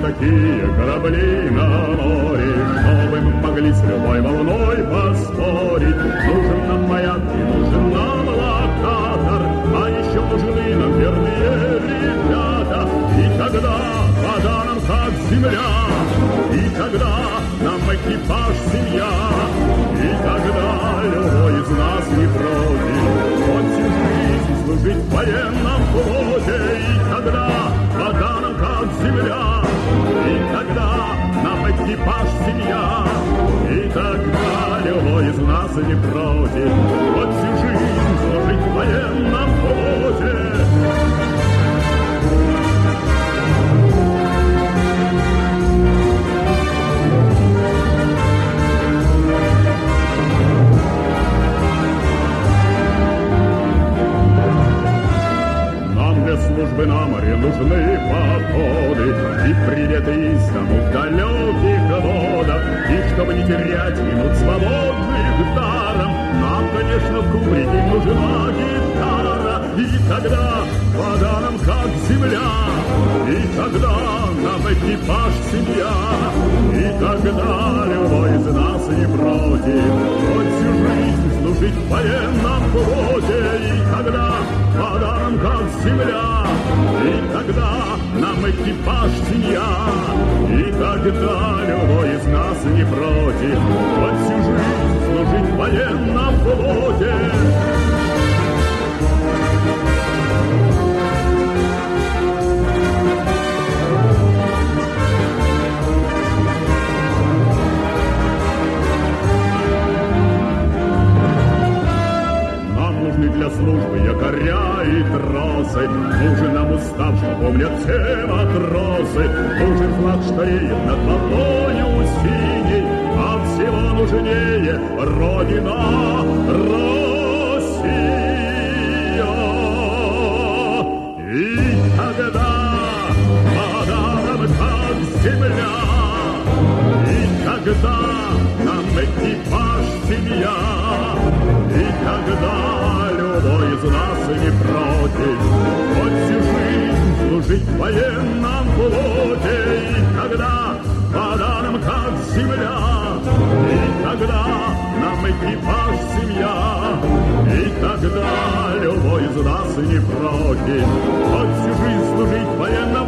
такие корабли на море, чтобы мы могли с любой волной поспорить. Нужен нам маяк и нужен нам локатор, а еще нужны нам верные ребята. И тогда вода нам как земля, и тогда нам экипаж семья, и тогда любой из нас не против хоть всю жизнь служить в военном флоте. И тогда вода нам как земля, и тогда нам экипаж семья, и тогда любой из нас не против хоть всю жизнь служить в военном флоте. Службы на море нужны походы и приветы из дому в далеких водах. И чтобы не терять минут свободных даром, нам, конечно, в кубрике нужна гитара. И тогда вода нам как земля, и тогда нам экипаж семья, и тогда любой из нас не против хоть всю жизнь служить в военном флоте. И тогда вода нам как земля, и тогда нам экипаж семья, и тогда любой из нас не против хоть всю жизнь служить в военном флоте. Для службы якоря и тросы, нужен нам устав, что помнят все матросы. Нужен флаг, что реет над волною синей, а всего нужнее Родина, Россия. И тогда вода нам как земля, и тогда нам экипаж семья, и тогда любой из нас не против хоть всю жизнь служить в военном флоте. И тогда вода нам как земля, и тогда нам экипаж семья, и тогда любой из нас не против хоть всю жизнь служить в военном